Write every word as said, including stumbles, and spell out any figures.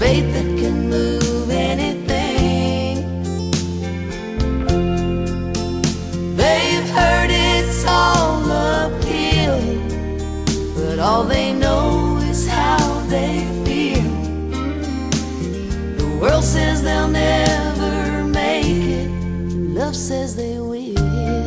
faith that can move anything. They've heard it's all uphill, but all they know is how they feel. The world says they'll never make it, love says they will.